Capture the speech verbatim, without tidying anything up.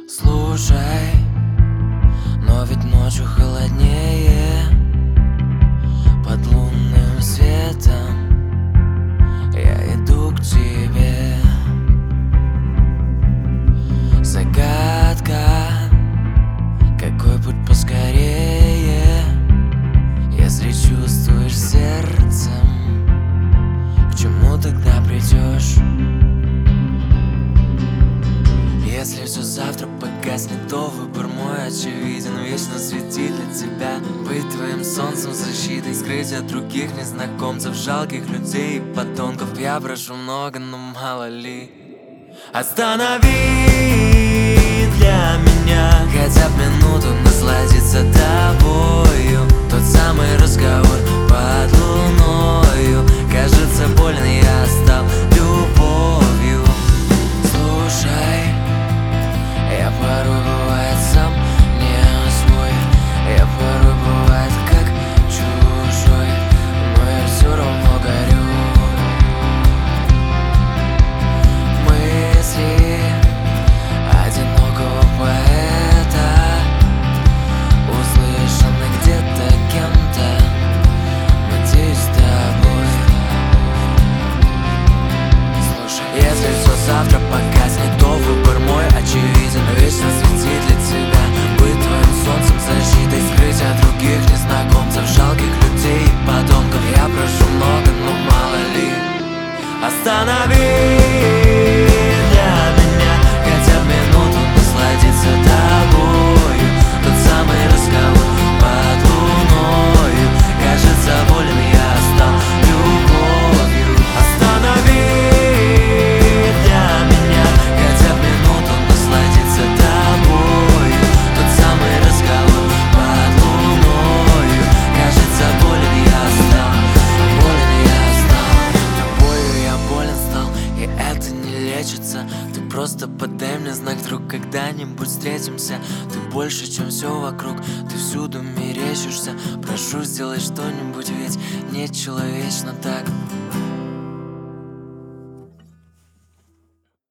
Слушай, но ведь ночью холоднее. Под лунным светом я иду к тебе. Загадка, какой путь поскорее? Если чувствуешь сердцем, к чему тогда придешь? Если все завтра погаснет, то выбор мой очевиден. Вечно светить для тебя, быть твоим солнцем, защитой, скрыть от других незнакомцев, жалких людей и подонков. Я прошу много, но мало ли. Останови для меня хотя бы минуту насладиться тобою. Тот самый разговор под луною. Кажется, больно я стал любовью. Слушай, я порой бывает сам не свой. Я порой бывает как чужой, но я все равно горю. Мысли одинокого поэта услышаны где-то кем-то, надеюсь, тобой. Слушай, если все завтра погаснет, то выбор мой очевиден. Вечно светить для тебя, быть твоим солнцем, защитой, скрыть от других незнакомцев, жалких людей и подонков. Я прошу много, но мало ли. Останови для меня хотя бы минуту насладиться тобою. Тот самый разговор под луною. Кажется, болен я стал любовью. Останови для меня хотя бы минуту насладиться тобою. Тот самый разговор под луною. Кажется, болен я стал, болен я стал. Тобою я болен стал, и это не лечится. Ты просто подай мне знак, вдруг когда-нибудь встретимся. Ты больше, чем все вокруг, ты всюду мерещишься. Прошу, сделай что-нибудь, ведь нечеловечно так.